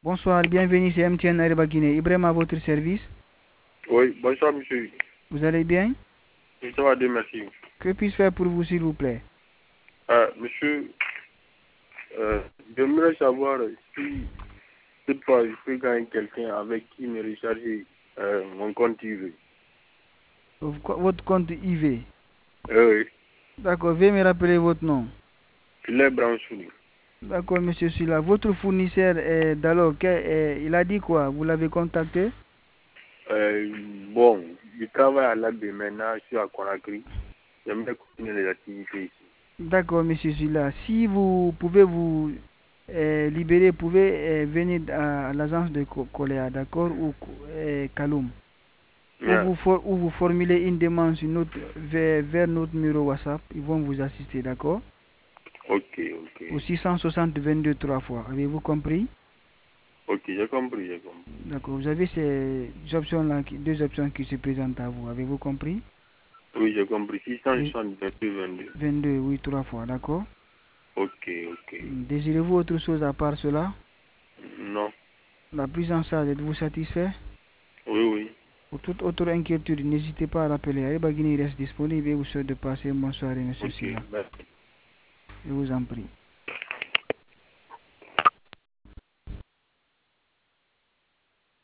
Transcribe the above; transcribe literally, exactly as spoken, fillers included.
Bonsoir, bienvenue, c'est M T N Areeba Guinée. Ibrahim à votre service. Oui, bonsoir monsieur. Vous allez bien? Oui, ça va bien, merci. Que puis-je faire pour vous, s'il vous plaît? Ah, monsieur, euh, j'aimerais savoir si cette fois je peux gagner quelqu'un avec qui me recharger euh, mon compte I V. Votre compte I V. Euh, oui, D'accord, veuillez me rappeler votre nom. Philippe Branchouli. D'accord, monsieur Sula. Votre fournisseur, est d'alors, que- est- il a dit quoi? Vous l'avez contacté? Euh, bon, je travaille à l'A B maintenant, je suis à Conakry. J'aimerais continuer les activités ici. D'accord, monsieur Sula. Si vous pouvez vous euh, libérer, vous pouvez euh, venir à, à l'agence de Co- Coléa, d'accord, ou euh, Kaloum, où Yeah. vous, for- où vous formulez une demande sur notre, vers, vers notre numéro WhatsApp. Ils vont vous assister, d'accord? Ok, ok. Au six cent soixante vingt-deux trois fois. Avez-vous compris? Ok, j'ai compris, j'ai compris. D'accord. Vous avez ces options-là, qui- deux options qui se présentent à vous. Avez-vous compris? Oui, j'ai compris. Dés- six cent soixante, vingt-deux, vingt-deux. vingt-deux, oui, trois fois, d'accord? Ok, ok. Désirez-vous autre chose à part cela? Non. La prise en charge, êtes-vous satisfait? Oui, oui. Pour toute autre inquiétude, n'hésitez pas à rappeler. Areeba Guinée reste disponible et vous souhaite de passer une bonne soirée, monsieur Ok, Silla. merci. Je vous en prie.